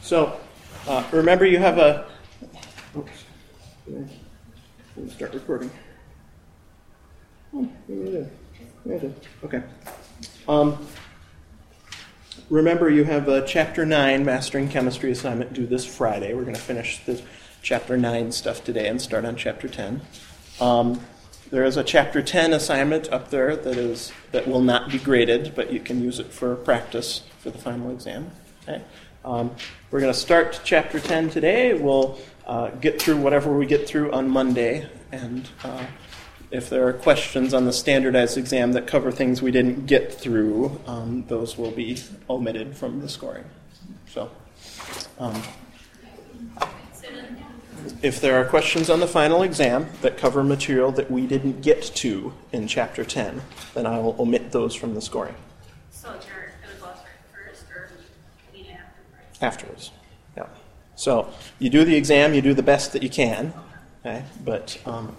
So remember you have a... Oops. Let me start recording. Yeah, I did. Okay. Remember you have a Chapter 9 Mastering Chemistry assignment due this Friday. We're going to finish the Chapter 9 stuff today and start on Chapter 10. There is a Chapter 10 assignment up there that will not be graded, but you can use it for practice for the final exam. Okay? We're going to start Chapter 10 today. We'll get through whatever we get through on Monday, and if there are questions on the standardized exam that cover things we didn't get through, those will be omitted from the scoring. So, if there are questions on the final exam that cover material that we didn't get to in Chapter 10, then I will omit those from the scoring. So you're going to go first or afterwards? Afterwards, yeah. So you do the exam, you do the best that you can, okay? But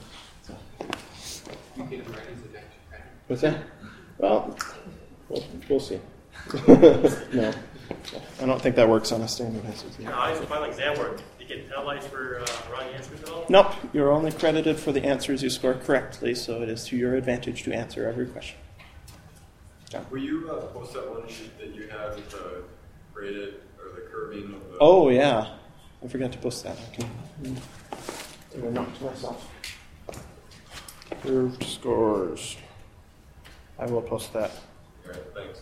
you get them right as a next credit. what's that? Well, we'll see. No, I don't think that works on a standardized exam. How does the final exam work? Do you get penalized for wrong answers at all? Nope, you're only credited for the answers you score correctly, so it is to your advantage to answer every question. Yeah. Will you post that one sheet that you had with the graded or the curving of the... Oh, yeah. I forgot to post that. I can take a note to myself. Curved scores. I will post that. All right, thanks.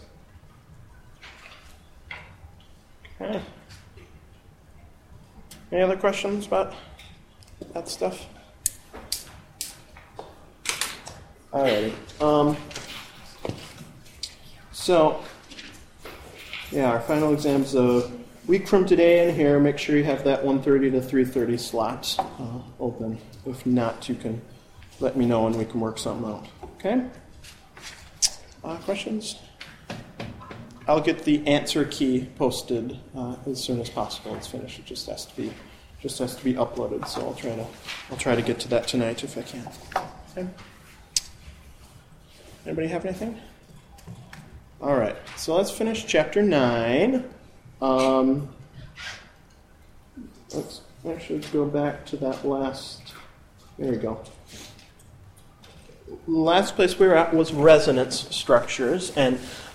Okay. Any other questions about that stuff? Alrighty. So, yeah, our final exam's a week from today in here. Make sure you have that 1:30 to 3:30 slot open. If not, you can let me know and we can work something out. Okay? Questions? I'll get the answer key posted as soon as possible. It's finished. It just has to be uploaded. So I'll try to get to that tonight if I can. Okay. Anybody have anything? All right. So let's finish Chapter 9. Let's actually go back to that last. There we go. Last place we were at was resonance structures, and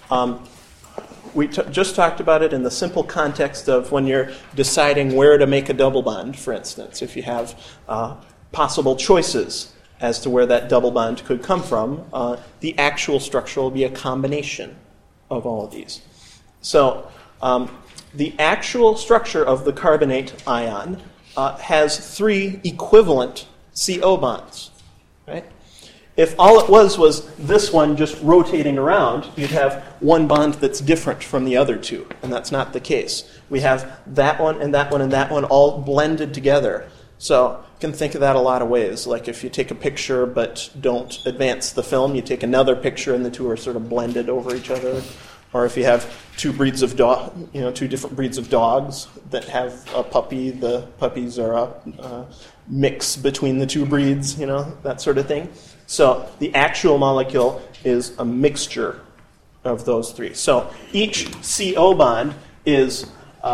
we just talked about it in the simple context of when you're deciding where to make a double bond, for instance. If you have possible choices as to where that double bond could come from, the actual structure will be a combination of all of these. So the actual structure of the carbonate ion has 3 equivalent CO bonds, right? If all it was this one just rotating around, you'd have one bond that's different from the other two, and that's not the case. We have that one and that one and that one all blended together. So you can think of that a lot of ways. Like if you take a picture but don't advance the film, you take another picture and the two are sort of blended over each other. Or if you have two different breeds of dogs that have a puppy, the puppies are a mix between the two breeds, that sort of thing. So the actual molecule is a mixture of those 3. So each CO bond is,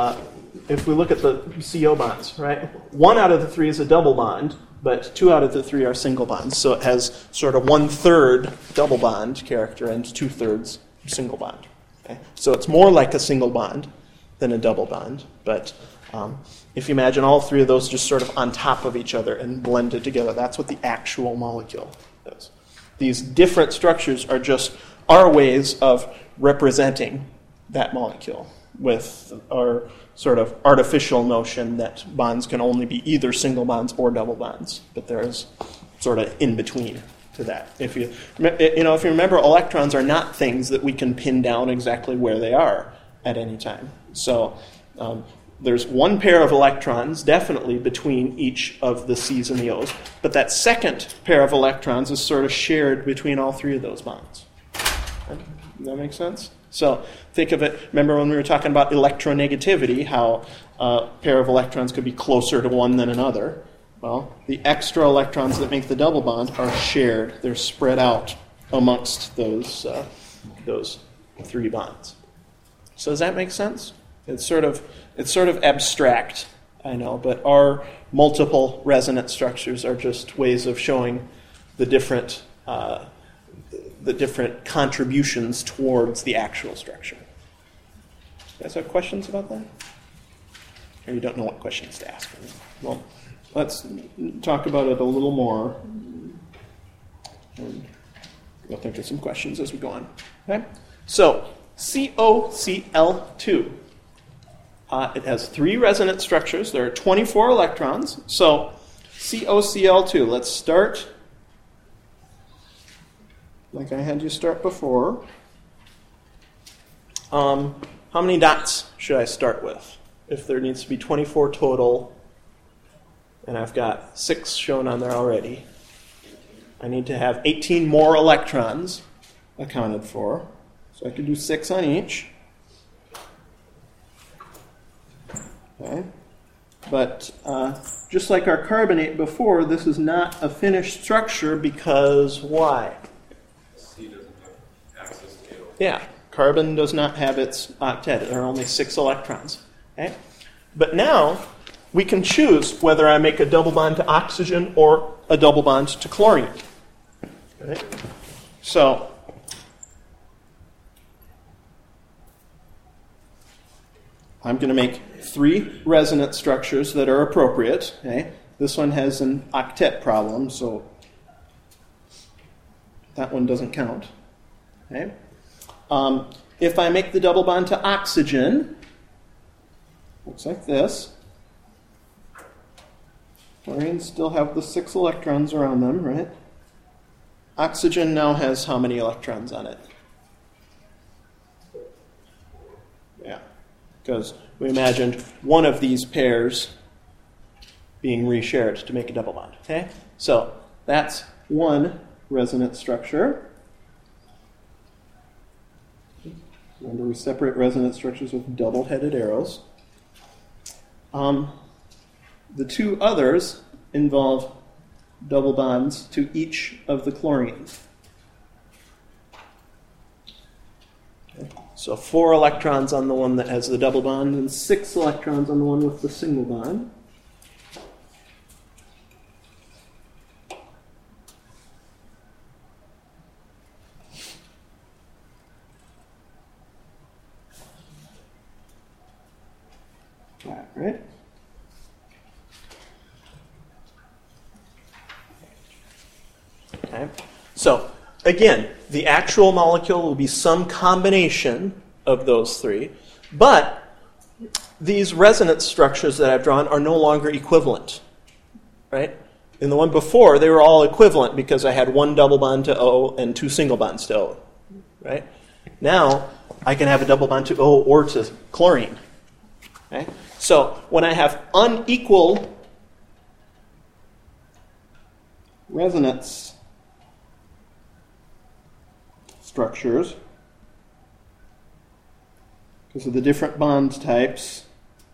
if we look at the CO bonds, right? 1 out of the 3 is a double bond, but 2 out of the 3 are single bonds. So it has sort of 1/3 double bond character and 2/3 single bond. Okay? So it's more like a single bond than a double bond, but if you imagine all 3 of those just sort of on top of each other and blended together, that's what the actual molecule is. These different structures are just our ways of representing that molecule with our sort of artificial notion that bonds can only be either single bonds or double bonds, but there's sort of in between to that. If you remember, electrons are not things that we can pin down exactly where they are at any time. So there's one pair of electrons definitely between each of the C's and the O's, but that second pair of electrons is sort of shared between all 3 of those bonds. Does that make sense? So think of it, remember when we were talking about electronegativity, how a pair of electrons could be closer to one than another. Well, the extra electrons that make the double bond are shared. They're spread out amongst those 3 bonds. So does that make sense? It's sort of abstract, I know, but our multiple resonance structures are just ways of showing the different contributions towards the actual structure. You guys have questions about that? Or you don't know what questions to ask? Well, let's talk about it a little more. And we'll think of some questions as we go on. Okay? So, COCl2. It has 3 resonance structures. There are 24 electrons. So, COCl2. Let's start like I had you start before. How many dots should I start with? If there needs to be 24 total, and I've got 6 shown on there already, I need to have 18 more electrons accounted for. So I could do 6 on each. Okay. But just like our carbonate before, this is not a finished structure because why? C doesn't have access to it. Yeah, carbon does not have its octet. There are only 6 electrons. Okay? But now we can choose whether I make a double bond to oxygen or a double bond to chlorine. Okay? So I'm going to make 3 resonance structures that are appropriate. Okay? This one has an octet problem, so that one doesn't count. Okay? If I make the double bond to oxygen, looks like this. Chlorines still have the 6 electrons around them, right? Oxygen now has how many electrons on it? Yeah, because we imagined one of these pairs being reshared to make a double bond. Okay, so that's one resonance structure. Remember, we separate resonance structures with double-headed arrows. The 2 others involve double bonds to each of the chlorines. Okay. So 4 electrons on the one that has the double bond and 6 electrons on the one with the single bond. Right? Okay. So, again, the actual molecule will be some combination of those 3, but these resonance structures that I've drawn are no longer equivalent. Right? In the one before, they were all equivalent because I had 1 double bond to O and 2 single bonds to O. Right? Now, I can have a double bond to O or to chlorine. Okay? So, when I have unequal resonance structures, because of the different bond types,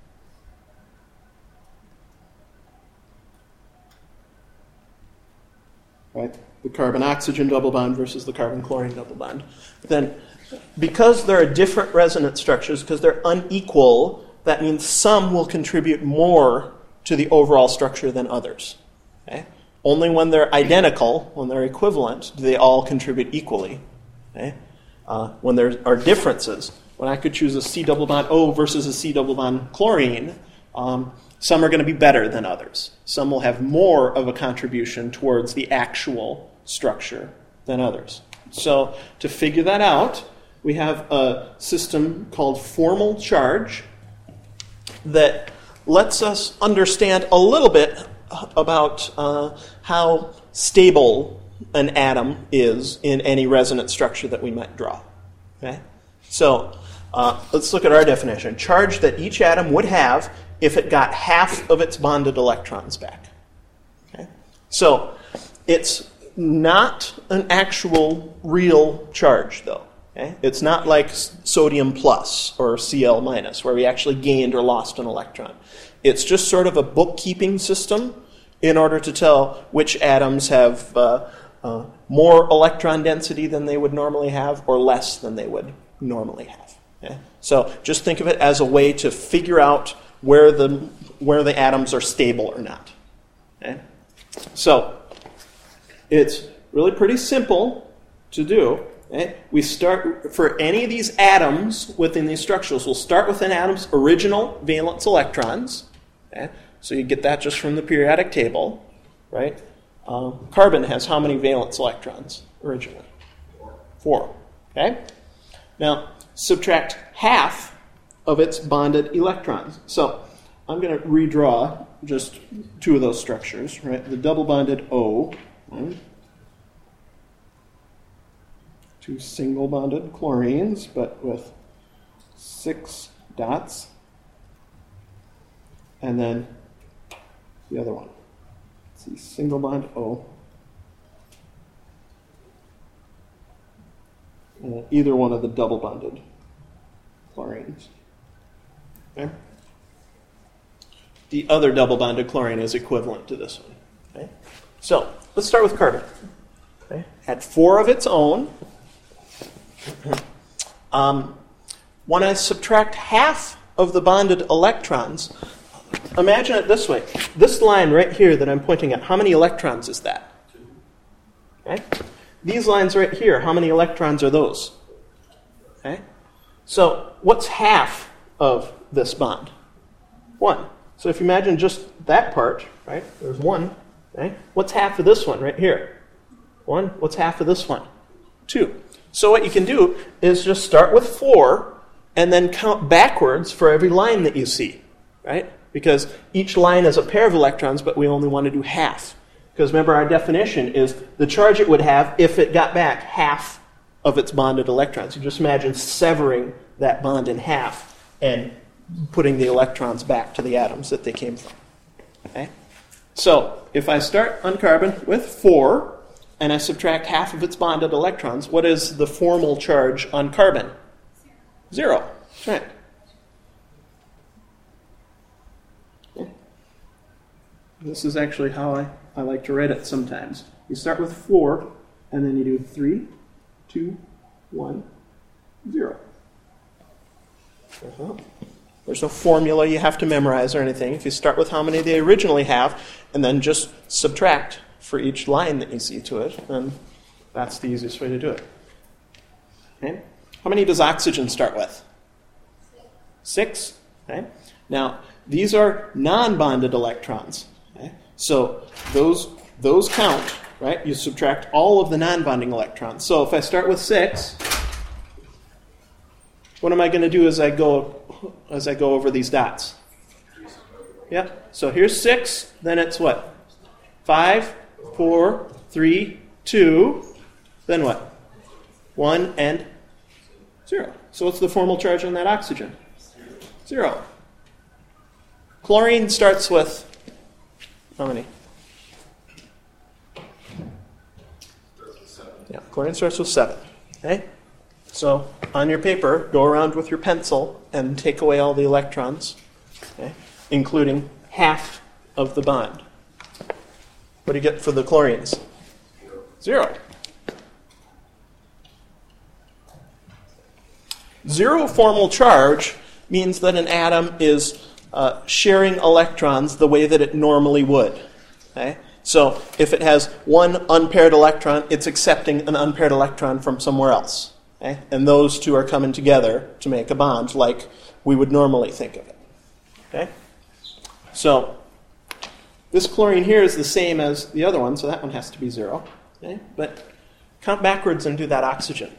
right? The carbon-oxygen double bond versus the carbon-chlorine double bond, then because there are different resonance structures, because they're unequal, that means some will contribute more to the overall structure than others. Okay? Only when they're identical, when they're equivalent, do they all contribute equally. Okay? When there are differences, when I could choose a C double bond O versus a C double bond chlorine, some are going to be better than others. Some will have more of a contribution towards the actual structure than others. So to figure that out, we have a system called formal charge that lets us understand a little bit about how stable an atom is in any resonance structure that we might draw. Okay? So let's look at our definition. Charge that each atom would have if it got half of its bonded electrons back. Okay? So it's not an actual real charge, though. Okay? It's not like sodium plus or Cl minus, where we actually gained or lost an electron. It's just sort of a bookkeeping system in order to tell which atoms have more electron density than they would normally have or less than they would normally have. Okay? So just think of it as a way to figure out where the atoms are stable or not. Okay? So it's really pretty simple to do. Okay? We start, for any of these atoms within these structures, we'll start with an atom's original valence electrons. Okay? So you get that just from the periodic table. Right? Carbon has how many valence electrons originally? 4. Okay? Now, subtract half of its bonded electrons. So I'm going to redraw just 2 of those structures. Right? The double bonded O. Right? 2 single bonded chlorines, but with 6 dots. And then the other one. See, single bond O. And either one of the double bonded chlorines. Okay? The other double bonded chlorine is equivalent to this one. Okay? So let's start with carbon. Okay? Had 4 of its own. When I subtract half of the bonded electrons, imagine it this way. This line right here that I'm pointing at, how many electrons is that? Okay? These lines right here, how many electrons are those? Okay? So what's half of this bond? 1. So if you imagine just that part, right? There's 1. Okay? What's half of this one right here? 1. What's half of this one? 2. So what you can do is just start with 4 and then count backwards for every line that you see, right? Because each line is a pair of electrons, but we only want to do half. Because remember, our definition is the charge it would have if it got back half of its bonded electrons. You just imagine severing that bond in half and putting the electrons back to the atoms that they came from. Okay? So if I start on carbon with 4, and I subtract half of its bonded electrons, what is the formal charge on carbon? 0. That's right. Okay. This is actually how I like to write it sometimes. You start with 4, and then you do 3, 2, 1, 0. There's no formula you have to memorize or anything. If you start with how many they originally have, and then just subtract for each line that you see to it, then that's the easiest way to do it. Okay? How many does oxygen start with? 6. Okay? Now, these are non-bonded electrons. Okay? So those count, right? You subtract all of the non-bonding electrons. So if I start with 6, what am I going to do as I go over these dots? Yeah. So here's 6. Then it's what? 5, 4, 3, 2. Then what? 1 and 0. So what's the formal charge on that oxygen? 0. Chlorine starts with how many? Yeah, chlorine starts with 7. Okay? So on your paper, go around with your pencil and take away all the electrons, okay, including half of the bond. What do you get for the chlorines? 0. 0 formal charge means that an atom is sharing electrons the way that it normally would. Okay? So if it has one unpaired electron, it's accepting an unpaired electron from somewhere else. Okay? And those two are coming together to make a bond like we would normally think of it. Okay? So this chlorine here is the same as the other one, so that one has to be 0. Okay? But count backwards and do that oxygen.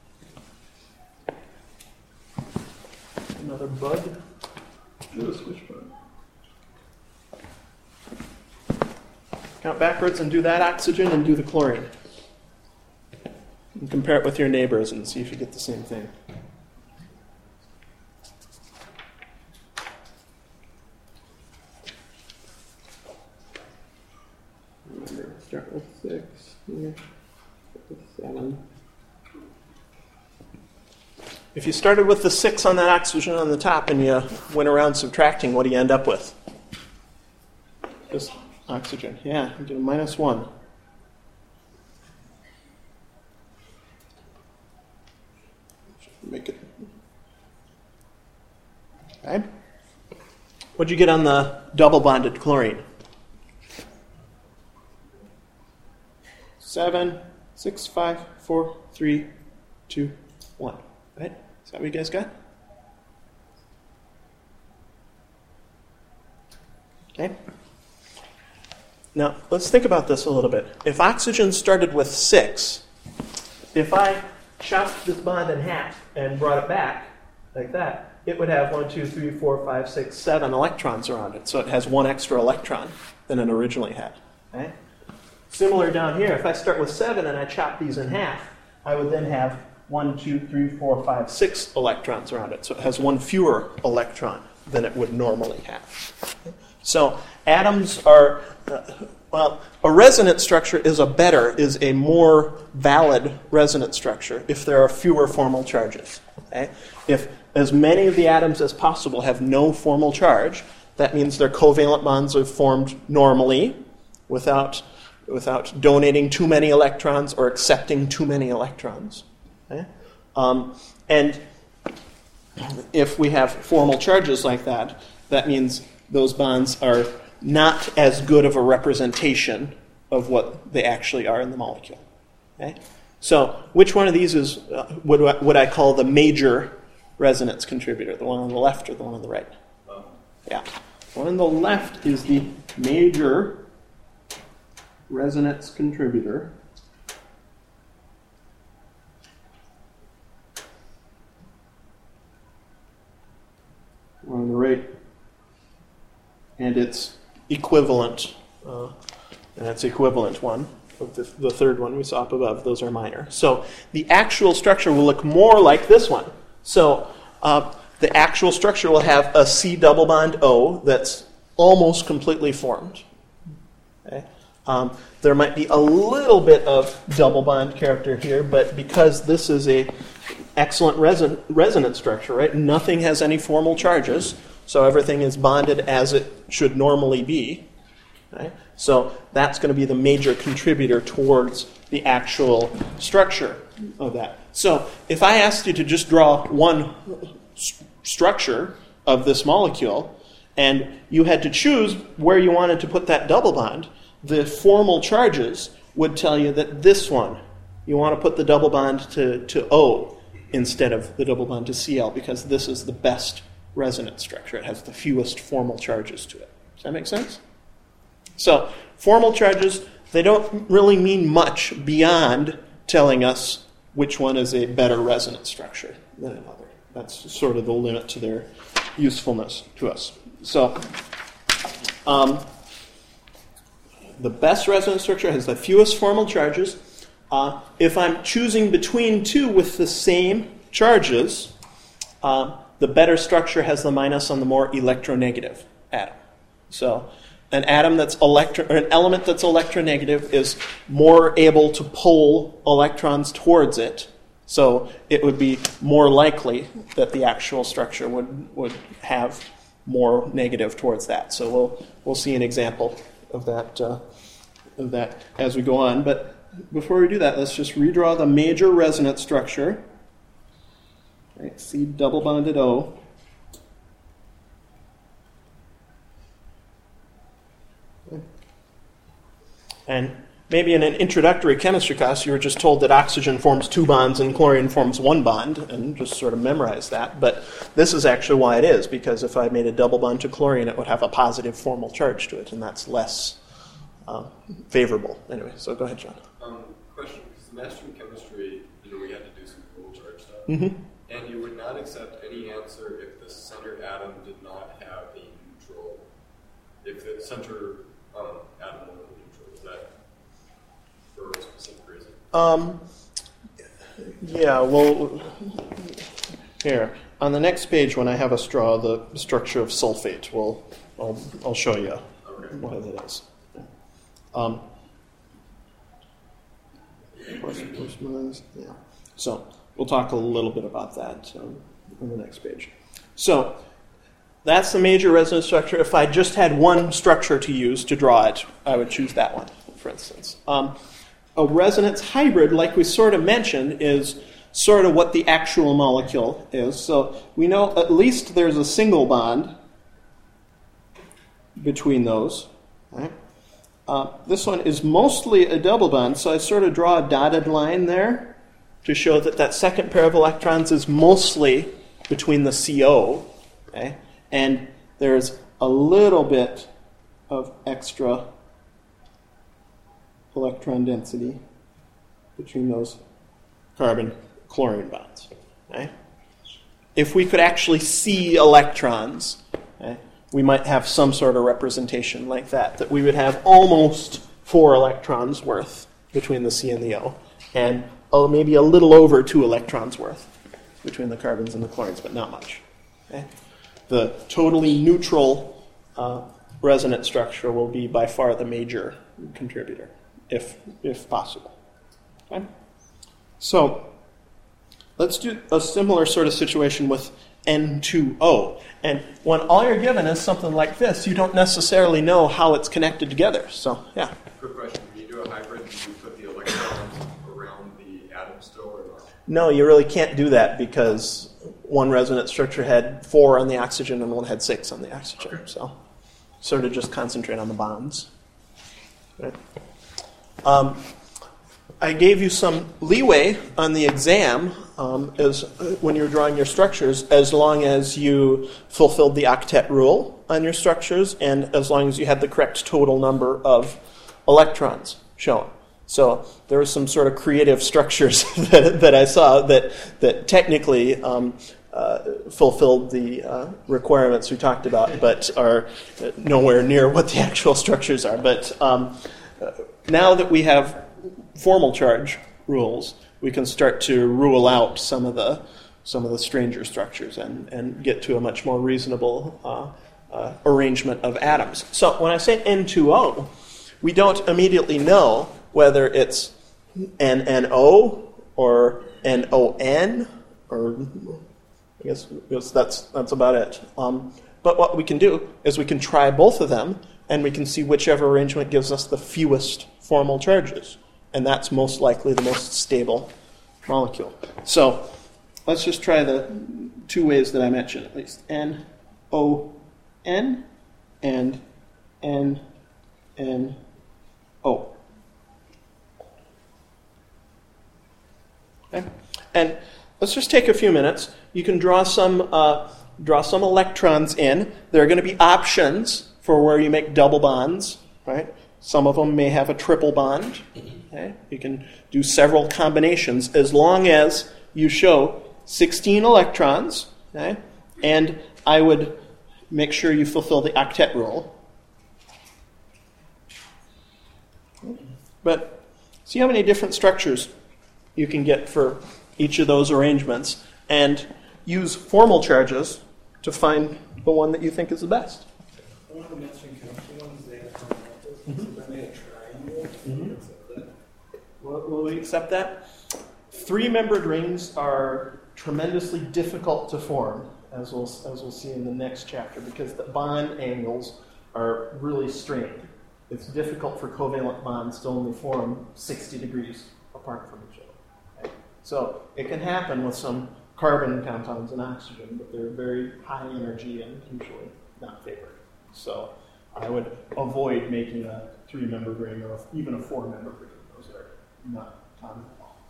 Another bug. Do a switch bug. Count backwards and do that oxygen and do the chlorine. And compare it with your neighbors and see if you get the same thing. Remember, start with 6, here, start with 7. If you started with the 6 on that oxygen on the top and you went around subtracting, what do you end up with? Just oxygen. Yeah, you get a -1. Okay? What'd you get on the double bonded chlorine? 7, 6, 5, 4, 3, 2, 1. Right? Is that what you guys got? Okay. Now, let's think about this a little bit. If oxygen started with 6, if I chopped this bond in half and brought it back like that, it would have 1, 2, 3, 4, 5, 6, 7 electrons around it. So it has one extra electron than it originally had. Okay? Similar down here, if I start with 7 and I chop these in half, I would then have 1, 2, 3, 4, 5, 6 electrons around it. So it has one fewer electron than it would normally have. Okay? So atoms are, a resonance structure is a more valid resonance structure if there are fewer formal charges. Okay? If as many of the atoms as possible have no formal charge, that means their covalent bonds are formed normally without donating too many electrons or accepting too many electrons. Okay? And if we have formal charges like that, that means those bonds are not as good of a representation of what they actually are in the molecule. Okay? So which one of these is what I call the major resonance contributor, the one on the left or the one on the right? Yeah. The one on the left is the major resonance contributor. One on the right. And its equivalent, and its equivalent one, of the third one we saw up above, those are minor. So the actual structure will look more like this one. So the actual structure will have a C double bond O that's almost completely formed. Okay? There might be a little bit of double bond character here, but because this is a excellent resonance structure, right? Nothing has any formal charges, so everything is bonded as it should normally be. Right? So that's going to be the major contributor towards the actual structure of that. So if I asked you to just draw one structure of this molecule, and you had to choose where you wanted to put that double bond, the formal charges would tell you that this one, you want to put the double bond to O instead of the double bond to Cl, because this is the best resonance structure. It has the fewest formal charges to it. Does that make sense? So formal charges, they don't really mean much beyond telling us which one is a better resonance structure than another. That's sort of the limit to their usefulness to us. So the best resonance structure has the fewest formal charges. If I'm choosing between two with the same charges, the better structure has the minus on the more electronegative atom. So an atom that's or an element that's electronegative is more able to pull electrons towards it. So it would be more likely that the actual structure would have more negative towards that. So we'll see an example of that as we go on. But before we do that, let's just redraw the major resonance structure. Right, C double bonded O. Okay. And maybe in an introductory chemistry class, you were just told that oxygen forms 2 bonds and chlorine forms 1 bond, and just sort of memorize that. But this is actually why it is, because if I made a double bond to chlorine, it would have a positive formal charge to it, and that's less favorable. Anyway, so go ahead, John. Question, because the master in chemistry, we had to do some formal charge stuff. Mm-hmm. And you would not accept any answer if the center atom did not have a neutral. If the center atom was neutral, is that for a specific reason? Yeah, well, here. On the next page, when I have us draw the structure of sulfate, I'll show you what that is. Yeah. So we'll talk a little bit about that on the next page. So that's the major resonance structure. If I just had one structure to use to draw it, I would choose that one, for instance. A resonance hybrid, like we sort of mentioned, is sort of what the actual molecule is. So we know at least there's a single bond between those. Right? This one is mostly a double bond, so I sort of draw a dotted line there to show that that second pair of electrons is mostly between the CO. Okay? And there's a little bit of extra electron density between those carbon-chlorine bonds. Okay? If we could actually see electrons, okay, we might have some sort of representation like that we would have almost 4 electrons worth between the C and the O, and maybe a little over 2 electrons worth between the carbons and the chlorines, but not much. Okay? The totally neutral resonance structure will be by far the major contributor, if possible. Okay? So let's do a similar sort of situation with N2O. And when all you're given is something like this, you don't necessarily know how it's connected together. So, yeah. Quick question. When you do a hybrid, do you put the electrons around the atom still or not? No, you really can't do that because one resonance structure had 4 on the oxygen and one had 6 on the oxygen. Okay. So sort of just concentrate on the bonds. Right? I gave you some leeway on the exam as when you're drawing your structures, as long as you fulfilled the octet rule on your structures and as long as you had the correct total number of electrons shown. So there were some sort of creative structures that I saw that technically fulfilled the requirements we talked about, but are nowhere near what the actual structures are. But now that we have formal charge rules, we can start to rule out some of the stranger structures and get to a much more reasonable arrangement of atoms. So when I say N2O, we don't immediately know whether it's NNO or NON, or I guess that's about it. But what we can do is we can try both of them, and we can see whichever arrangement gives us the fewest formal charges. And that's most likely the most stable molecule. So let's just try the 2 ways that I mentioned, at least. NON and NNO. Okay? And let's just take a few minutes. You can draw some electrons in. There are going to be options for where you make double bonds, right? Some of them may have a triple bond. Okay? You can do several combinations as long as you show 16 electrons. Okay? And I would make sure you fulfill the octet rule. But see how many different structures you can get for each of those arrangements, and use formal charges to find the one that you think is the best. I want to mention ones that I made a triangle. Will we accept that? 3-membered rings are tremendously difficult to form, as we'll see in the next chapter, because the bond angles are really strained. It's difficult for covalent bonds to only form 60 degrees apart from each other. Okay? So it can happen with some carbon compounds and oxygen, but they're very high energy and usually not favored. So I would avoid making a 3-membered ring or even a 4-membered ring. Those are not common at all.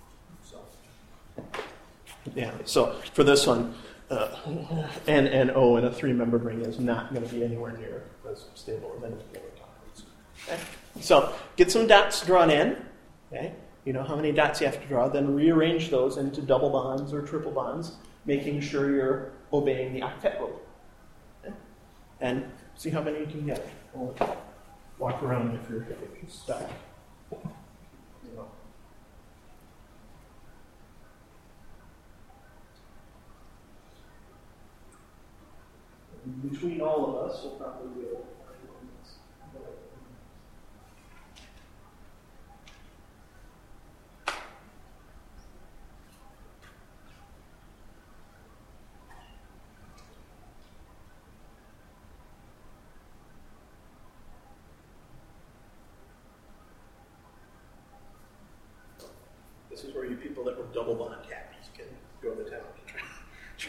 So for this one, NNO in a 3-membered ring is not going to be anywhere near as stable as any of the other compounds. Okay? So get some dots drawn in. Okay? You know how many dots you have to draw. Then rearrange those into double bonds or triple bonds, making sure you're obeying the octet rule. Okay? And see how many you can get. We'll walk around if you're stuck. Between all of us, we'll probably be able to find one that's better. This is where you people that were double bond happy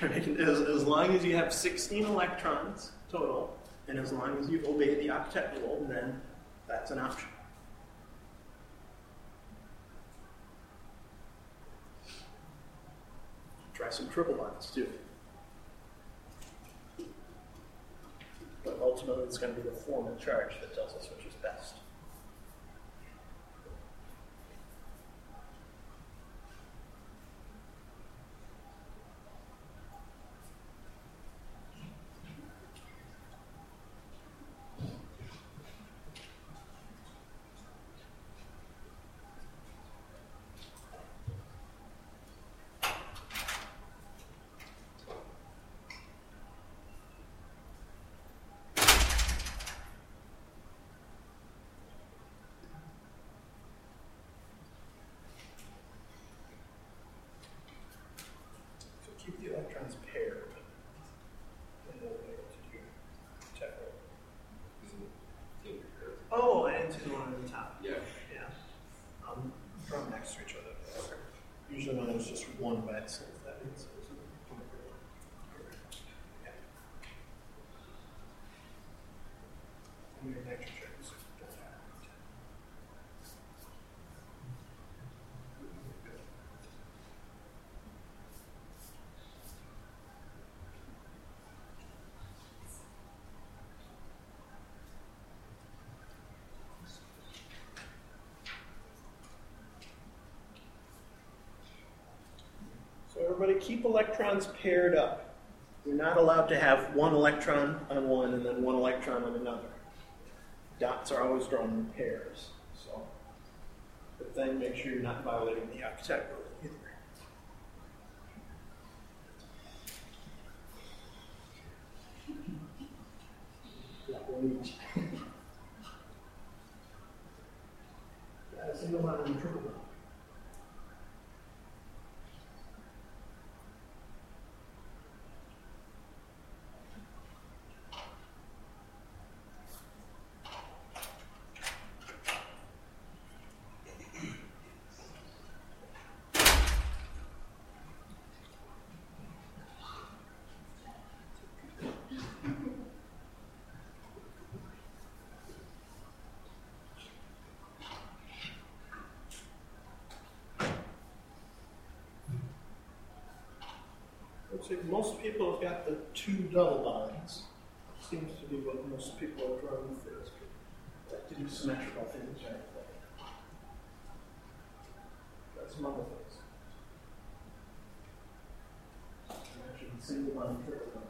As long as you have 16 electrons total, and as long as you obey the octet rule, then that's an option. Try some triple bonds too. But ultimately, it's going to be the formal charge that tells us which is best. Keep the electrons paired. And we'll be able to do check roll. Oh, I didn't see the one on the top. Yeah. Yeah. Draw them next to each other. Usually when there's just one by itself, that means there's a yeah. And your nitrogens. So everybody keep electrons paired up. You're not allowed to have one electron on one and then one electron on another. Dots are always drawn in pairs. So, but then make sure you're not violating the octet rule either. Got one each. Got a single bond and a triple bond. Looks like most people have got the two double bonds. Seems to be what most people are drawing first. Like to do symmetrical things, right? Got some other things. Imagine single bond, triple bond.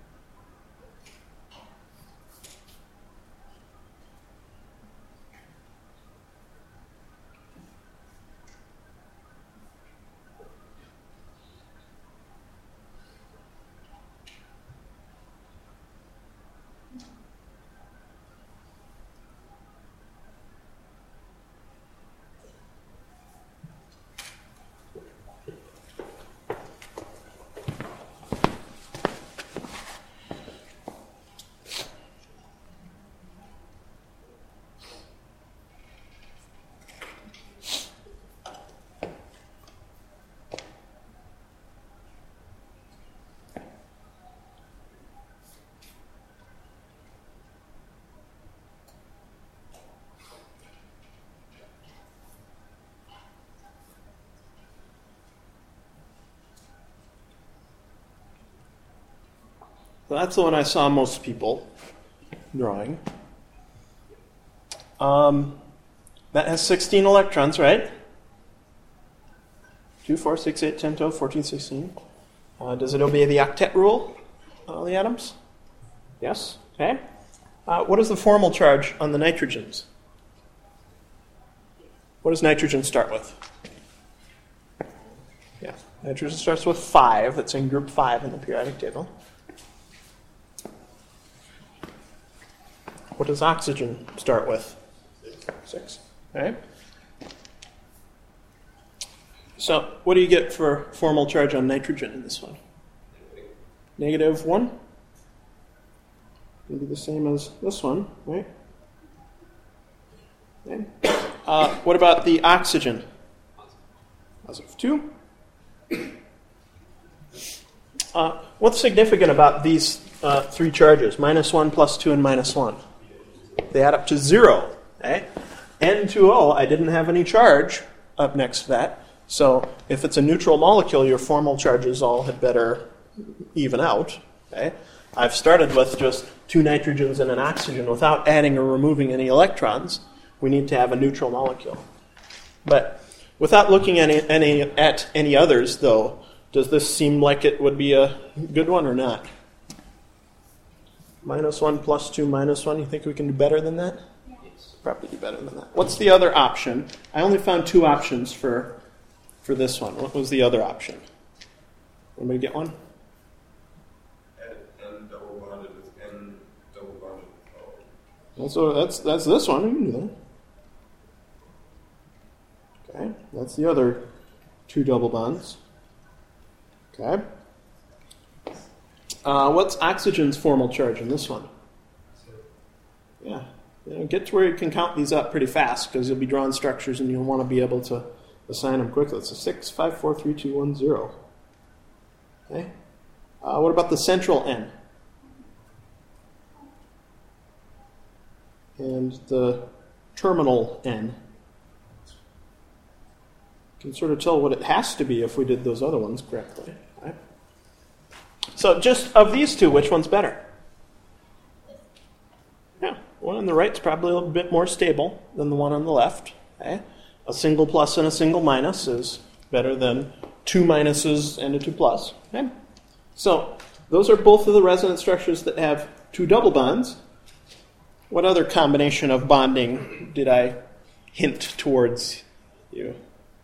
So that's the one I saw most people drawing. That has 16 electrons, right? 2, 4, 6, 8, 10, 12, 14, 16. Does it obey the octet rule, all the atoms? Yes? Okay. What is the formal charge on the nitrogens? What does nitrogen start with? Yeah, nitrogen starts with 5. That's in group 5 in the periodic table. What does oxygen start with? 6. Okay. So what do you get for formal charge on nitrogen in this one? -1. Maybe the same as this one, right? Okay. What about the oxygen? +2. What's significant about these three charges, -1, +2, and -1? They add up to 0. Okay? N2O, I didn't have any charge up next to that. So if it's a neutral molecule, your formal charges all had better even out. Okay? I've started with just 2 nitrogens and an oxygen without adding or removing any electrons. We need to have a neutral molecule. But without looking at any others, though, does this seem like it would be a good one or not? -1, +2, -1. You think we can do better than that? Yes. Probably do better than that. What's the other option? I only found 2 options for this one. What was the other option? Anybody get one? N double bonded with N double bonded with O. So that's this one. We can do that. Okay, that's the other 2 double bonds. Okay. What's oxygen's formal charge in this one? Yeah. Get to where you can count these up pretty fast because you'll be drawing structures and you'll want to be able to assign them quickly. It's a 6, 5, 4, 3, 2, 1, 0. Okay. What about the central N? And the terminal N? You can sort of tell what it has to be if we did those other ones correctly. Right? So just of these 2, which one's better? Yeah, one on the right is probably a little bit more stable than the one on the left. Okay? A single plus and a single minus is better than 2 minuses and a 2 plus. Okay? So those are both of the resonance structures that have 2 double bonds. What other combination of bonding did I hint towards you?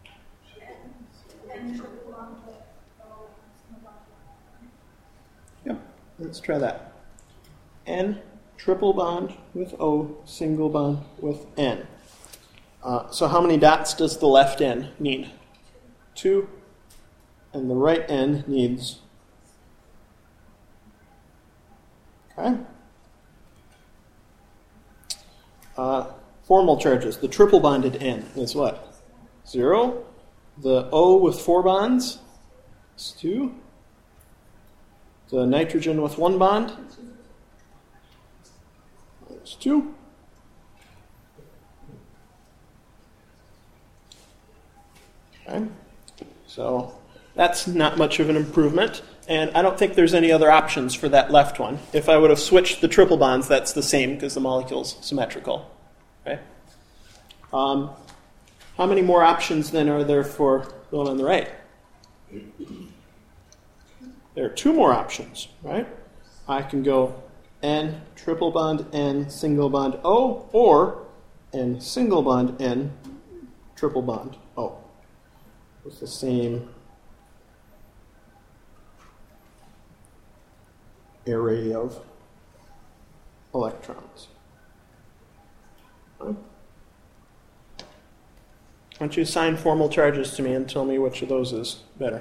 Yeah, let's try that. N triple bond with O, single bond with N. So how many dots does the left N need? 2. And the right N needs... Okay. Formal charges. The triple bonded N is what? 0. The O with 4 bonds is 2. The nitrogen with 1 bond is 2. Okay. So that's not much of an improvement. And I don't think there's any other options for that left one. If I would have switched the triple bonds, that's the same because the molecule's symmetrical. Okay. How many more options then are there for the one on the right? There are 2 more options, right? I can go N triple bond N single bond O, or N single bond N triple bond O. With the same array of electrons. Right? Why don't you assign formal charges to me and tell me which of those is better?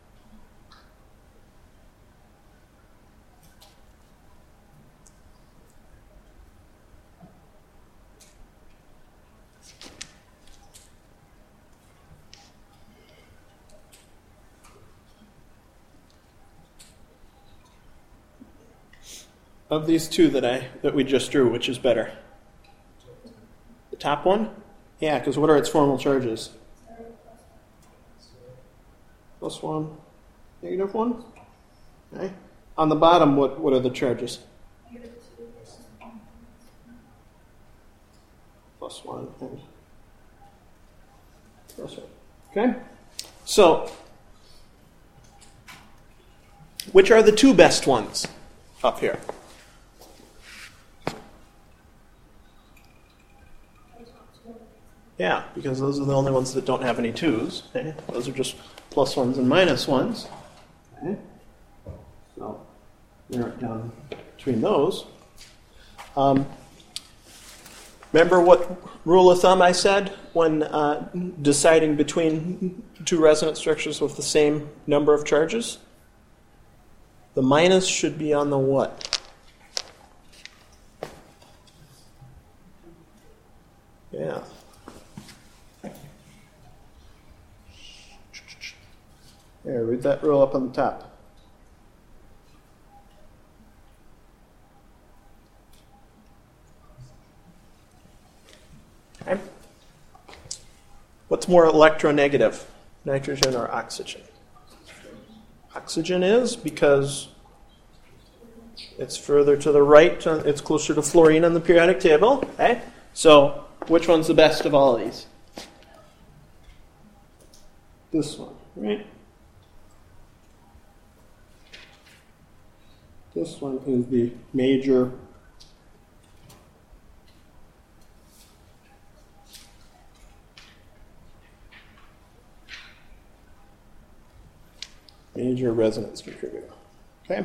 Of these 2 that we just drew, which is better? The top one? Yeah, because what are its formal charges? +1, -1. Okay. On the bottom, what are the charges? +1 and +1. Okay. So, which are the 2 best ones up here? Yeah, because those are the only ones that don't have any 2s. Okay? Those are just +1s and -1s. Okay? So, narrow it down between those. Remember what rule of thumb I said when deciding between 2 resonance structures with the same number of charges? The minus should be on the what? Yeah. Here, read that rule up on the top. What's more electronegative, nitrogen or oxygen? Oxygen is because it's further to the right. It's closer to fluorine on the periodic table. Okay? So which one's the best of all of these? This one, right? This one is the major resonance contributor. Okay? Does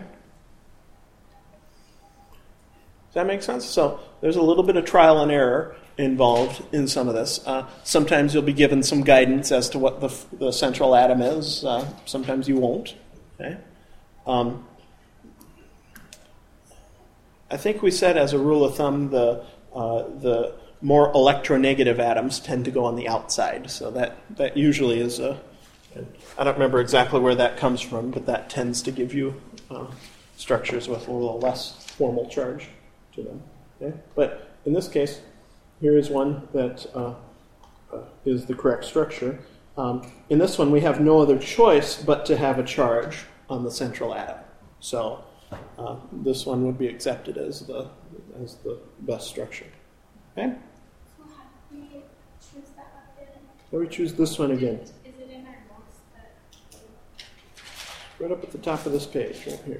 that make sense? So there's a little bit of trial and error involved in some of this. Sometimes you'll be given some guidance as to what the central atom is. Sometimes you won't. Okay? I think we said as a rule of thumb the more electronegative atoms tend to go on the outside. So that usually is I don't remember exactly where that comes from, but that tends to give you structures with a little less formal charge to them. Okay? But in this case, here is one that is the correct structure. In this one, we have no other choice but to have a charge on the central atom. So this one would be accepted as the best structure. Okay? So how do we choose that one again? So we choose this one again. Is it in our notes that... Right up at the top of this page, right here.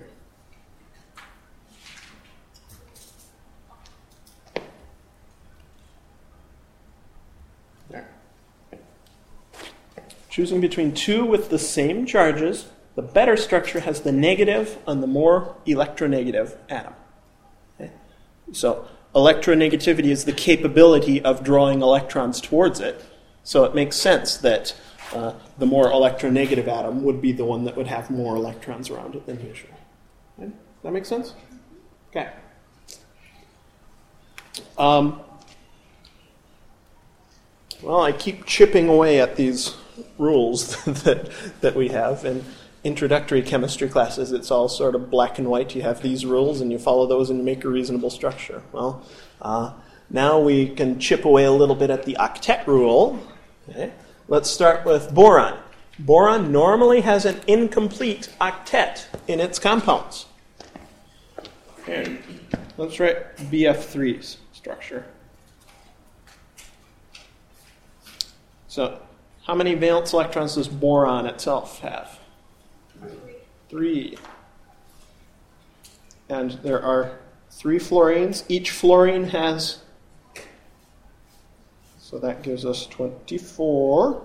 There. Choosing between two with the same charges, the better structure has the negative on the more electronegative atom. Okay? So electronegativity is the capability of drawing electrons towards it. So it makes sense that the more electronegative atom would be the one that would have more electrons around it than usual. Okay? Does that make sense? Okay. Well, I keep chipping away at these rules that we have. In introductory chemistry classes, it's all sort of black and white. You have these rules, and you follow those and make a reasonable structure. Well, now we can chip away a little bit at the octet rule. Okay? Let's start with boron. Boron normally has an incomplete octet in its compounds. Here, let's write BF3's structure. So, how many valence electrons does boron itself have? 3. And there are 3 fluorines. Each fluorine has, so that gives us 24.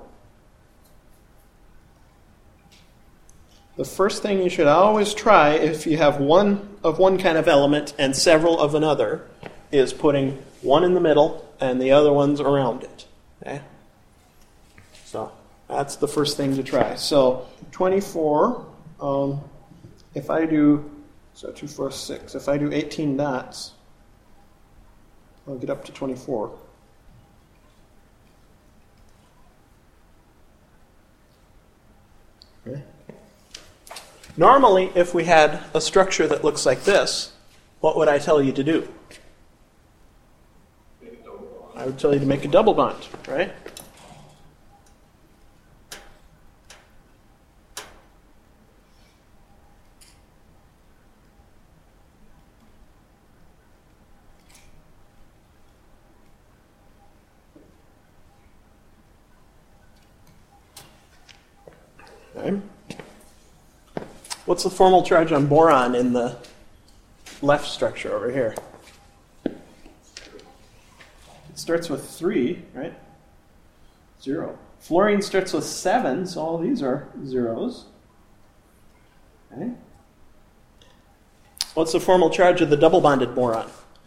The first thing you should always try, if you have one of one kind of element and several of another, is putting one in the middle and the other ones around it. Okay? So that's the first thing to try. So 24, if I do, so 2, 4, 6, if I do 18 dots, I'll get up to 24. Okay. Normally, if we had a structure that looks like this, what would I tell you to do? I would tell you to make a double bond, right? Okay. What's the formal charge on boron in the left structure over here? It starts with 3, right? 0. Fluorine starts with 7, so all these are zeros. Okay. What's the formal charge of the double bonded boron?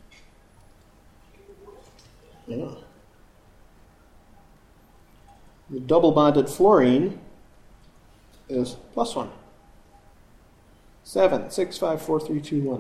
Yeah. The double bonded fluorine is +1. 7, 6, 5, 4, 3, 2, 1.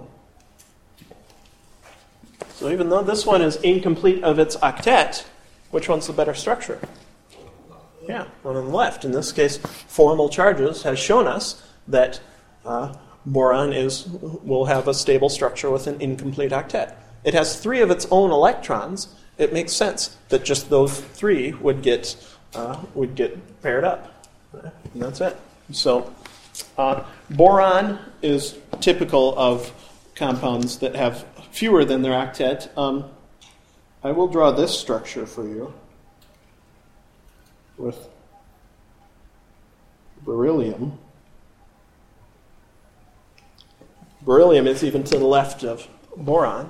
So even though this one is incomplete of its octet, which one's the better structure? Yeah, one on the left. In this case, formal charges has shown us that boron will have a stable structure with an incomplete octet. It has 3 of its own electrons. It makes sense that just those 3 would get would get paired up. And that's it. So boron is typical of compounds that have fewer than their octet. I will draw this structure for you with beryllium. Beryllium is even to the left of boron.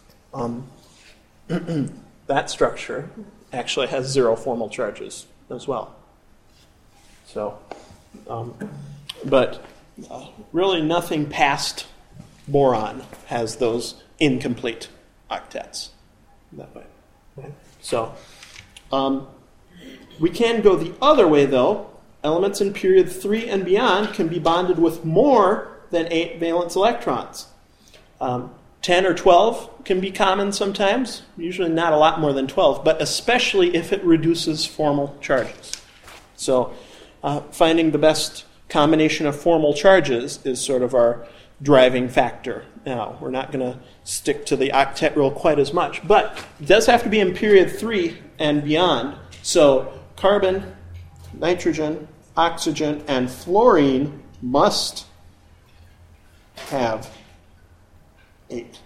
That structure actually has 0 formal charges as well. So, but really nothing past boron has those incomplete octets that way. Okay. So, we can go the other way though. Elements in period 3 and beyond can be bonded with more than 8 valence electrons. 10 or 12 can be common sometimes, usually not a lot more than 12, but especially if it reduces formal charges. So finding the best combination of formal charges is sort of our driving factor. Now, we're not going to stick to the octet rule quite as much, but it does have to be in period 3 and beyond. So carbon, nitrogen, oxygen, and fluorine must have 8.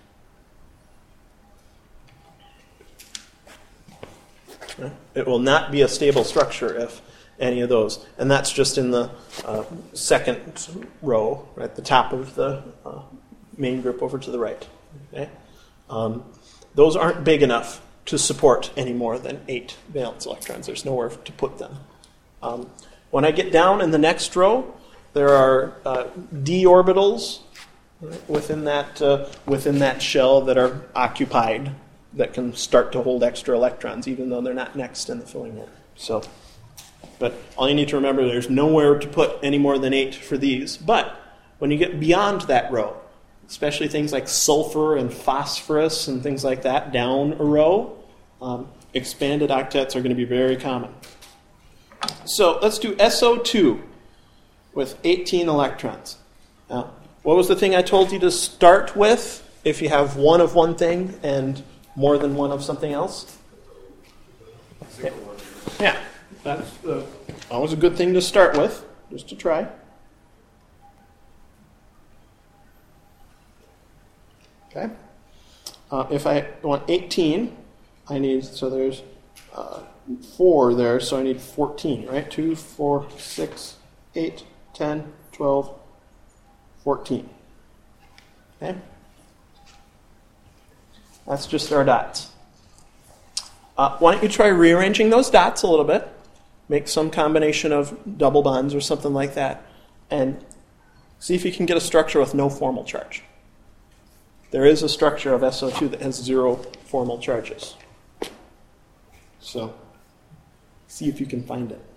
It will not be a stable structure if any of those, and that's just in the second row, right, the top of the main group over to the right. Okay? Those aren't big enough to support any more than 8 valence electrons. There's nowhere to put them. When I get down in the next row, there are d orbitals within that shell that are occupied, that can start to hold extra electrons, even though they're not next in the filling order. So, but all you need to remember, there's nowhere to put any more than 8 for these. But when you get beyond that row, especially things like sulfur and phosphorus and things like that, down a row, expanded octets are going to be very common. So let's do SO2 with 18 electrons. Now, what was the thing I told you to start with if you have one of one thing and more than one of something else? Yeah, that's always a good thing to start with, just to try. Okay. If I want 18, I need, so there's 4 there, so I need 14, right? 2, 4, 6, 8, 10, 12, 14. Okay? That's just our dots. Why don't you try rearranging those dots a little bit? Make some combination of double bonds or something like that, and see if you can get a structure with no formal charge. There is a structure of SO2 that has 0 formal charges. So, see if you can find it.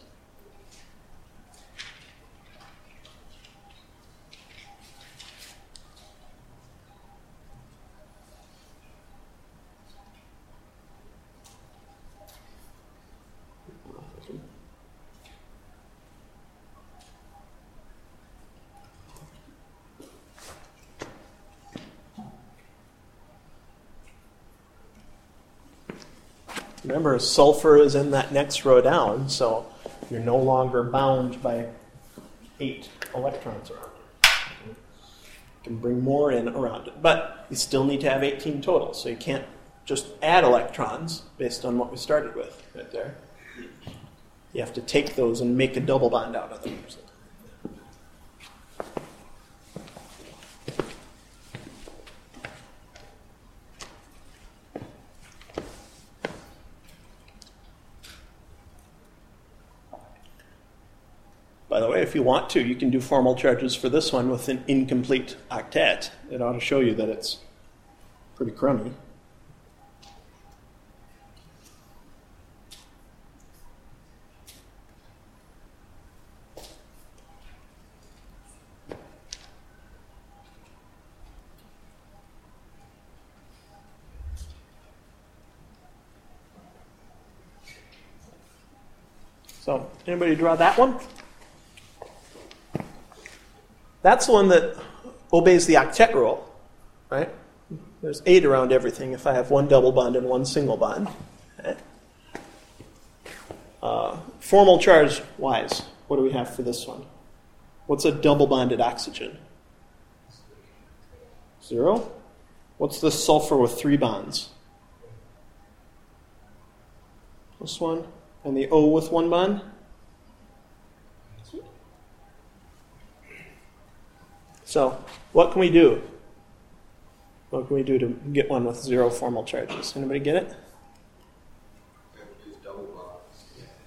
Remember, sulfur is in that next row down, so you're no longer bound by 8 electrons around it. You can bring more in around it, but you still need to have 18 total, so you can't just add electrons based on what we started with right there. You have to take those and make a double bond out of them. By the way, if you want to, you can do formal charges for this one with an incomplete octet. It ought to show you that it's pretty crummy. So, anybody draw that one? That's the one that obeys the octet rule, right? There's 8 around everything if I have one double bond and one single bond. Okay. Formal charge wise, what do we have for this one? What's a double bonded oxygen? 0. What's the sulfur with 3 bonds? This one. And the O with 1 bond? So, what can we do? What can we do to get one with 0 formal charges? Anybody get it? Use double bonds.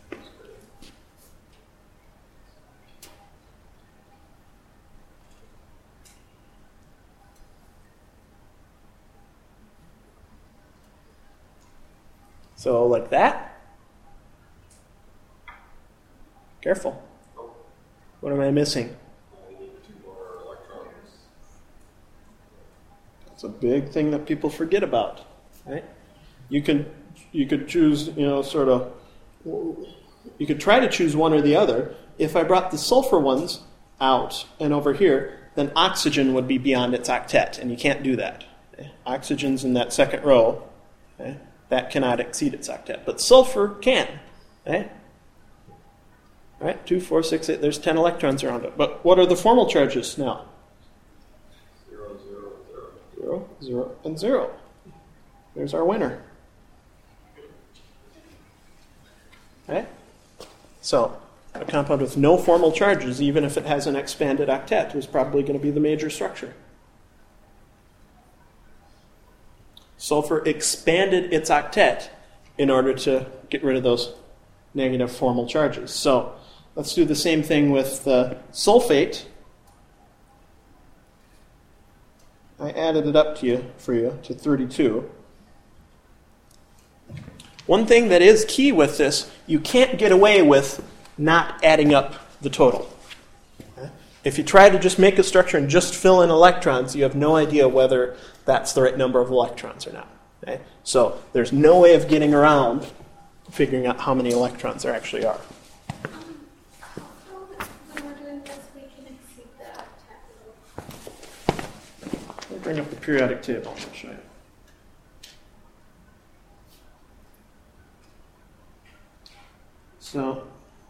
So, like that? Careful. What am I missing? We need 2 more electrons. It's a big thing that people forget about, right? You could choose, sort of. You could try to choose one or the other. If I brought the sulfur ones out and over here, then oxygen would be beyond its octet, and you can't do that. Okay? Oxygen's in that second row. Okay? That cannot exceed its octet, but sulfur can. Okay? All right, 2, 4, 6, 8. There's 10 electrons around it. But what are the formal charges now? 0, 0, 0. 0, 0, and 0. There's our winner. Okay? So, a compound with no formal charges, even if it has an expanded octet, is probably going to be the major structure. Sulfur expanded its octet in order to get rid of those negative formal charges. So, let's do the same thing with the sulfate. I added it up for you to 32. One thing that is key with this, you can't get away with not adding up the total. Okay? If you try to just make a structure and just fill in electrons, you have no idea whether that's the right number of electrons or not. Okay? So there's no way of getting around figuring out how many electrons there actually are. When we're doing this, we can exceed the octet. I'll bring up the periodic table and show you. So,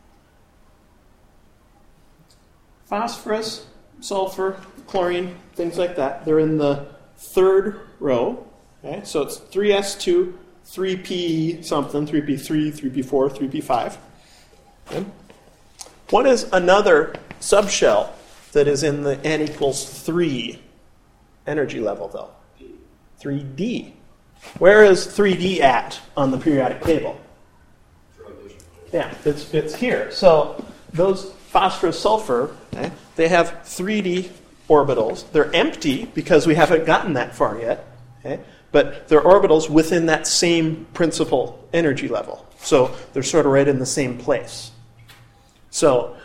phosphorus, sulfur, chlorine, things like that, they're in the third row. Okay? So it's 3s2, 3p something, 3p3, 3p4, 3p5. Okay? What is another subshell that is in the n equals 3 energy level, though? 3d. Where is 3d at on the periodic table? Yeah, it's here. So those phosphorus sulfur, okay, they have 3d orbitals. They're empty because we haven't gotten that far yet. Okay? But they're orbitals within that same principal energy level. So they're sort of right in the same place. So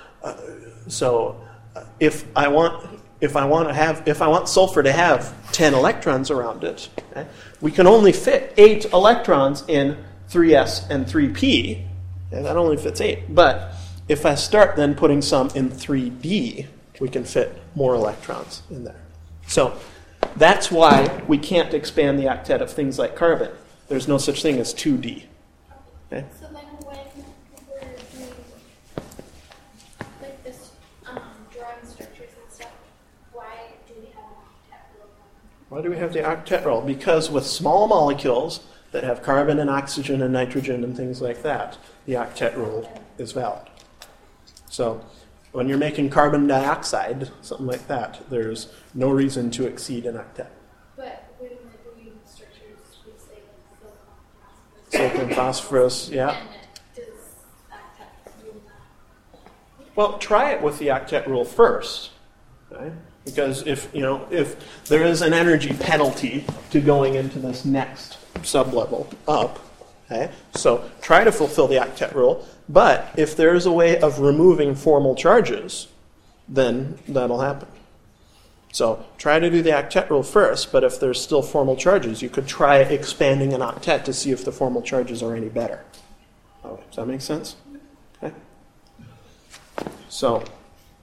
if I want sulfur to have 10 electrons around it, okay, we can only fit 8 electrons in 3s and 3p. And that only fits 8. But if I start then putting some in 3d, we can fit more electrons in there. So that's why we can't expand the octet of things like carbon. There's no such thing as 2d. Okay? So then when we're doing like this, drawing structures and stuff, why do we have an octet rule? Why do we have the octet rule? Because with small molecules that have carbon and oxygen and nitrogen and things like that, the octet rule is valid. So when you're making carbon dioxide, something like that, there's no reason to exceed an octet. But when we're doing structures, we say like Silicon, phosphorus, yeah. And does octet rule that? Well, try it with the octet rule first, right? Because if there is an energy penalty to going into this next sublevel up, okay? So try to fulfill the octet rule, but if there is a way of removing formal charges, then that'll happen. So try to do the octet rule first, but if there's still formal charges, you could try expanding an octet to see if the formal charges are any better. Okay, does that make sense? Okay. So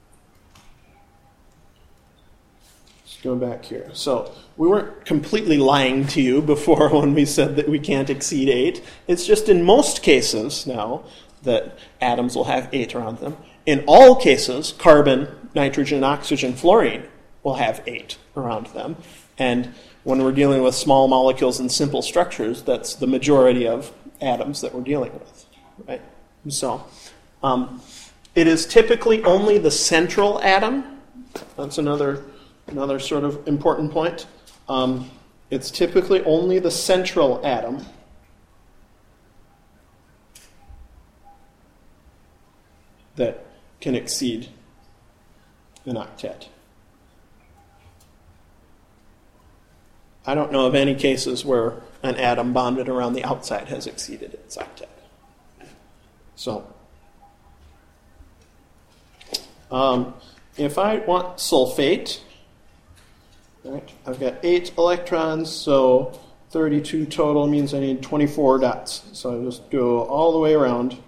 going back here. So we weren't completely lying to you before when we said that we can't exceed 8. It's just in most cases now that atoms will have 8 around them. In all cases, carbon, nitrogen, oxygen, fluorine will have 8 around them. And when we're dealing with small molecules and simple structures, that's the majority of atoms that we're dealing with, right? So it is typically only the central atom. That's another sort of important point. It's typically only the central atom that can exceed an octet. I don't know of any cases where an atom bonded around the outside has exceeded its octet. So, if I want sulfate, right, I've got 8 electrons, so 32 total means I need 24 dots. So I just go all the way around.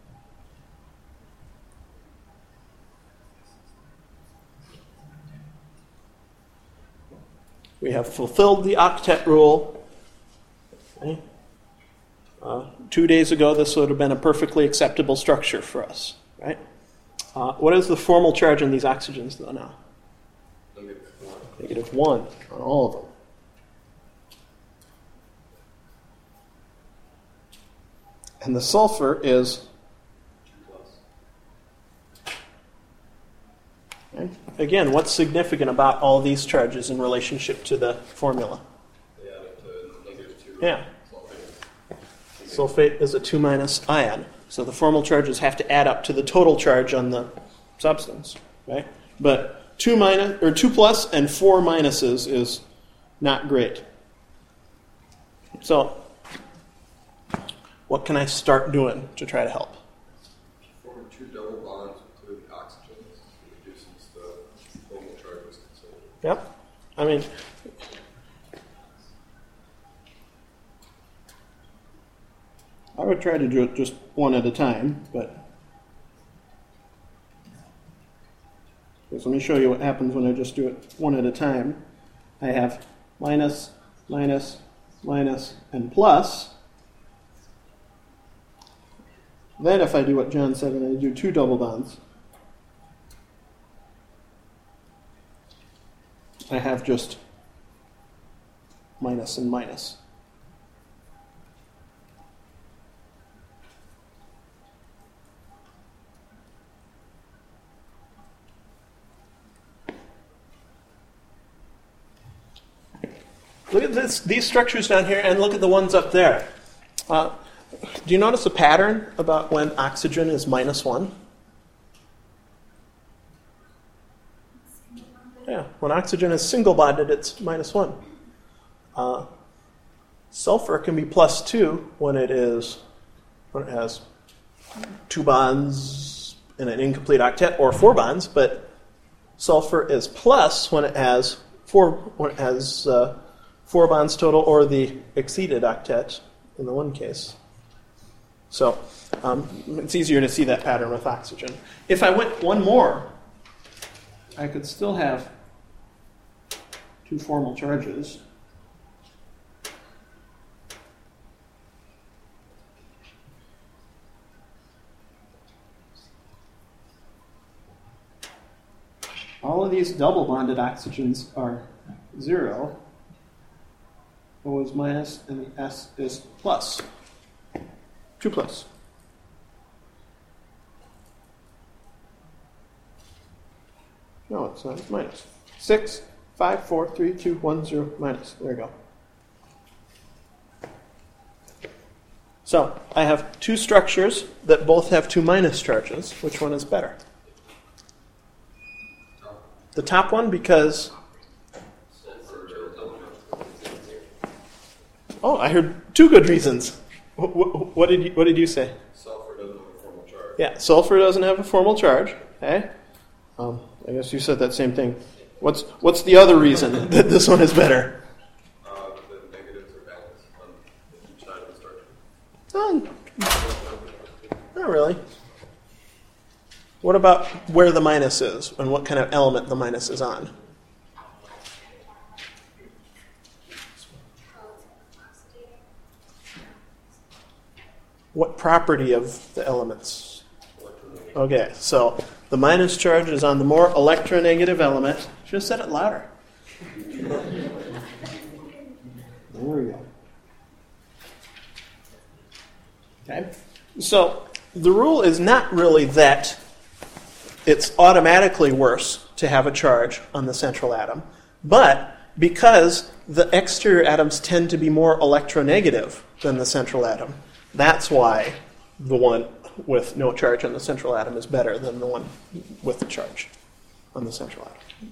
We have fulfilled the octet rule. Okay. 2 days ago, this would have been a perfectly acceptable structure for us, right? What is the formal charge on these oxygens, though, now? -1 on all of them. And the sulfur is... Okay. Again, what's significant about all these charges in relationship to the formula? They add up to -2. Yeah. Sulfate is a 2- ion. So the formal charges have to add up to the total charge on the substance, right? But 2 plus and 4 minuses is not great. So what can I start doing to try to help? Form 2 double bonds with 2 oxygens. It reduces the formal charges considerably. Yep. I mean, I would try to do it just one at a time, but let me show you what happens when I just do it one at a time. I have minus, minus, minus, and plus. Then if I do what John said and I do 2 double bonds, I have just minus and minus. Look at these structures down here, and look at the ones up there. Do you notice a pattern about when oxygen is -1? Yeah, when oxygen is single bonded, it's -1. Sulfur can be +2 when it has 2 bonds in an incomplete octet, or 4 bonds. But sulfur is plus when it has 4 bonds total, or the exceeded octet in the one case. So it's easier to see that pattern with oxygen. If I went one more, I could still have 2 formal charges. All of these double bonded oxygens are 0. O is minus, and the S is plus. 2 plus. No, it's not. It's minus. 6, 5, 4, 3, 2, 1, 0, minus. There you go. So I have 2 structures that both have 2 minus charges. Which one is better? The top one, because... Oh, I heard 2 good reasons. What did you say? Sulfur doesn't have a formal charge. Yeah, sulfur doesn't have a formal charge. Okay. I guess you said that same thing. What's the other reason that this one is better? The negatives are balanced on each side of the structure. Not really. What about where the minus is and what kind of element the minus is on? What property of the elements? Electronegative. Okay, so the minus charge is on the more electronegative element. Should have said it louder. There we go. Okay, so the rule is not really that it's automatically worse to have a charge on the central atom, but because the exterior atoms tend to be more electronegative than the central atom, that's why the one with no charge on the central atom is better than the one with the charge on the central atom.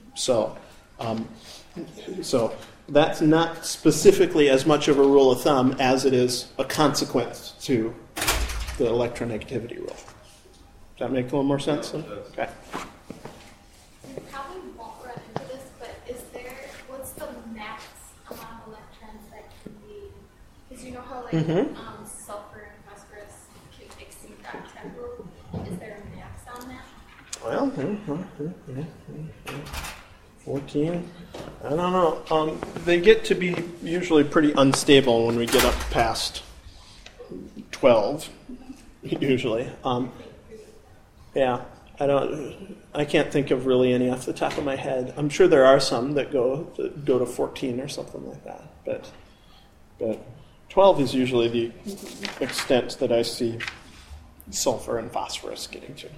So that's not specifically as much of a rule of thumb as it is a consequence to the electronegativity rule. Does that make a little more sense? Yeah, it does. Okay. We probably won't run into this, but what's the max amount of electrons that can be, because you know how sulfur and phosphorus can exceed that octet rule? Is there a max on that? Well, 14. I don't know. They get to be usually pretty unstable when we get up past 12, usually. Yeah, I can't think of really any off the top of my head. I'm sure there are some that go to 14 or something like that, but 12 is usually the extent that I see sulfur and phosphorus getting to.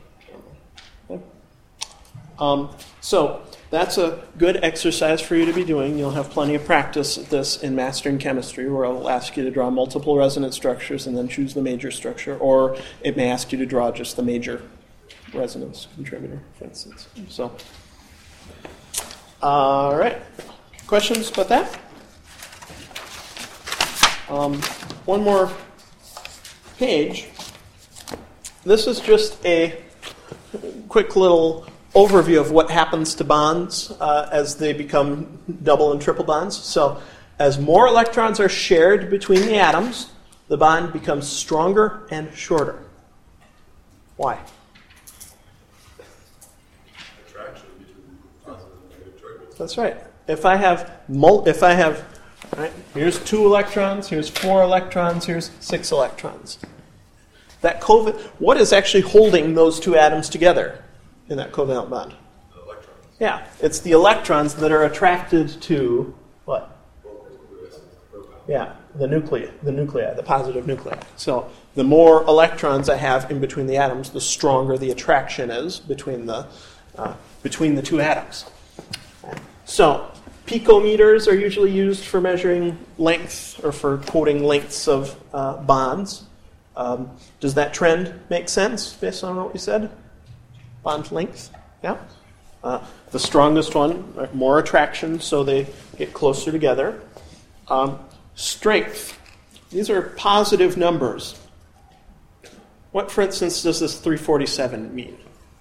Okay. So that's a good exercise for you to be doing. You'll have plenty of practice at this in Mastering Chemistry, where I'll ask you to draw multiple resonance structures and then choose the major structure, or it may ask you to draw just the major resonance contributor, for instance. So, all right. Questions about that? One more page. This is just a quick little overview of what happens to bonds as they become double and triple bonds. So, as more electrons are shared between the atoms, the bond becomes stronger and shorter. Why? Attraction between positive and negative charges. That's right. If I have, right, here's 2 electrons, here's 4 electrons, here's 6 electrons. That what is actually holding those 2 atoms together in that covalent bond? The electrons. Yeah, it's the electrons that are attracted to what? Yeah, the nuclei, the positive nuclei. So the more electrons I have in between the atoms, the stronger the attraction is between the 2 atoms. So picometers are usually used for measuring length or for quoting lengths of bonds. Does that trend make sense based on what we said? Bond length, yeah. The strongest one, more attraction, so they get closer together. Strength. These are positive numbers. What, for instance, does this 347 mean?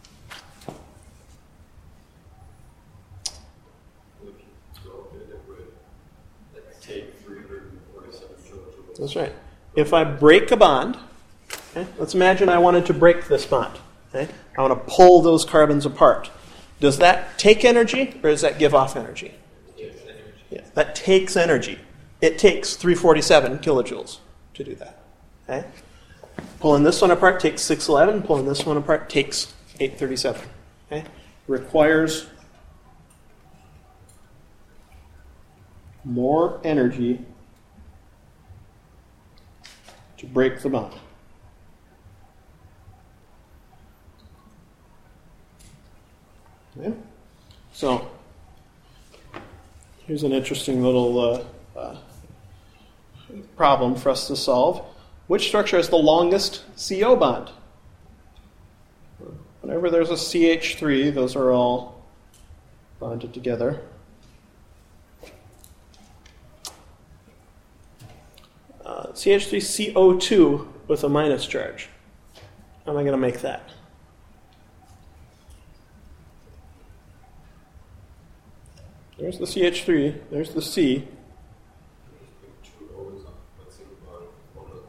Take 347 kilojoules. That's right. If I break a bond, okay, let's imagine I wanted to break this bond. Okay? I want to pull those carbons apart. Does that take energy or does that give off energy? Yeah, that takes energy. It takes 347 kilojoules to do that. Okay? Pulling this one apart takes 611. Pulling this one apart takes 837. Okay? Requires more energy to break the bond. Okay? So, here's an interesting little problem for us to solve. Which structure has the longest CO bond? Whenever there's a CH3, those are all bonded together. CH3CO2 with a minus charge. How am I going to make that? There's the CH3, there's the C. Two O's on one single bond, one other.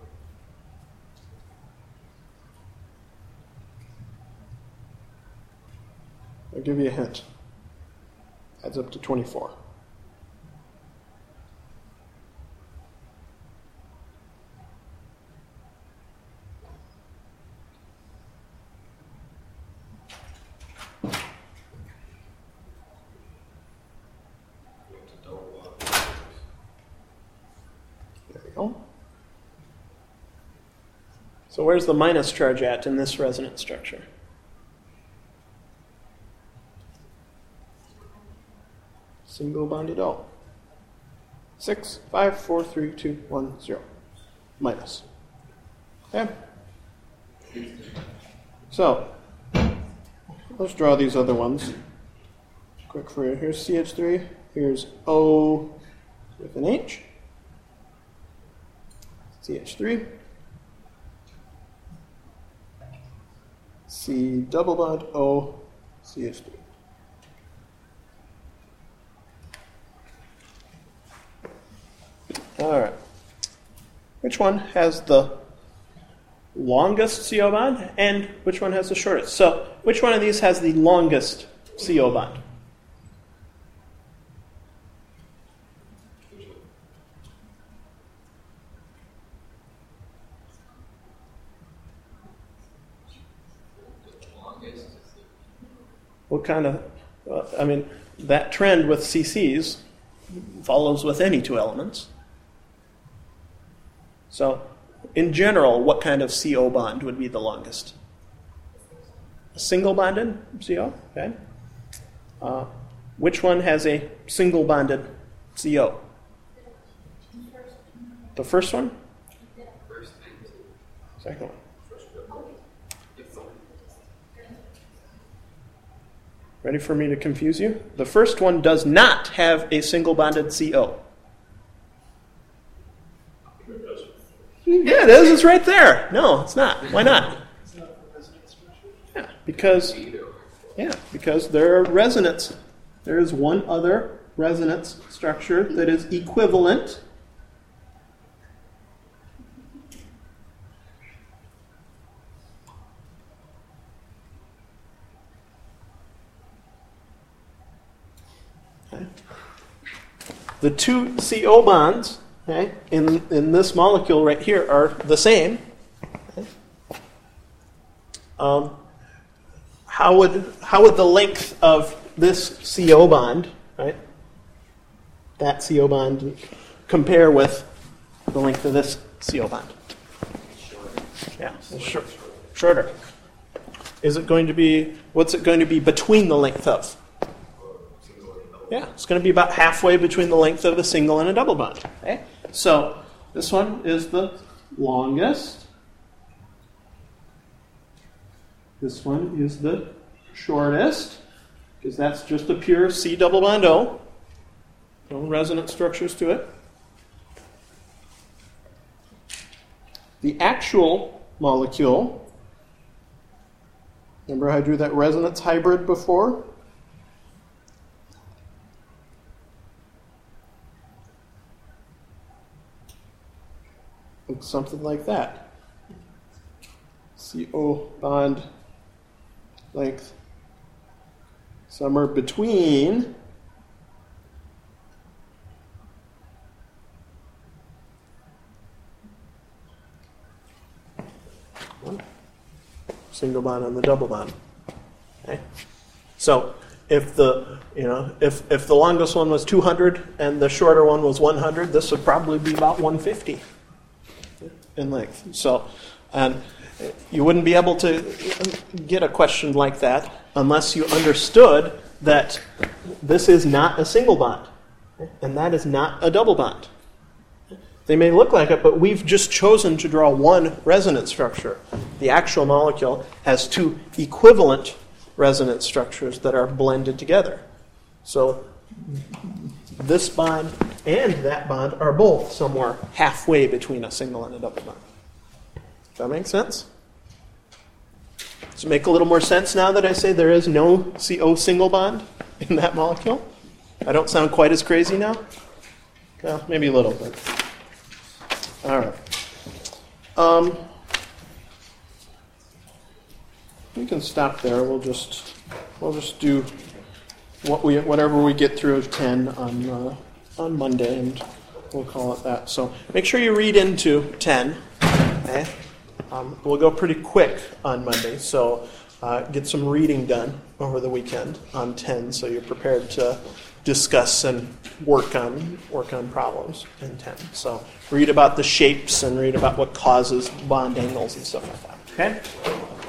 I'll give you a hint. Adds up to 24. So where's the minus charge at in this resonance structure? Single bonded O. 6, 5, 4, 3, 2, 1, 0. Minus. Okay? So, let's draw these other ones. Quick for you. Here's CH3. Here's O with an H. CH3. C double bond O CH3. All right. Which one has the longest CO bond and which one has the shortest? So, which one of these has the longest CO bond? What kind of, that trend with CCs follows with any two elements. So, in general, what kind of CO bond would be the longest? A single bonded CO, okay. Which one has a single bonded CO? The first one? Second one. Ready for me to confuse you? The first one does not have a single bonded CO. Yeah, it is. It's right there. No, it's not. Why not? Yeah, because there are resonance. There is one other resonance structure that is equivalent. Okay. The two CO bonds, okay, in this molecule right here are the same. Okay. How would the length of this CO bond, right, that CO bond, compare with the length of this CO bond? Yeah, it's shorter. Is it going to be? What's it going to be between the length of? Yeah, it's going to be about halfway between the length of a single and a double bond. Okay? So this one is the longest. This one is the shortest, because that's just a pure C double bond O. No resonance structures to it. The actual molecule, remember I drew that resonance hybrid before? Looks something like that. CO bond length somewhere between single bond and the double bond. Okay? So if the longest one was 200 and the shorter one was 100, this would probably be about 150 in length. So, and you wouldn't be able to get a question like that unless you understood that this is not a single bond, and that is not a double bond. They may look like it, but we've just chosen to draw one resonance structure. The actual molecule has two equivalent resonance structures that are blended together. So this bond and that bond are both somewhere halfway between a single and a double bond. Does that make sense? Does it make a little more sense now that I say there is no CO single bond in that molecule? I don't sound quite as crazy now? Well, maybe a little bit. All right. We can stop there. We'll just do whatever we get through 10 on Monday, and we'll call it that. So make sure you read into 10. Okay. We'll go pretty quick on Monday, so get some reading done over the weekend on 10, so you're prepared to discuss and work on problems in 10. So read about the shapes and read about what causes bond angles and stuff like that. Okay?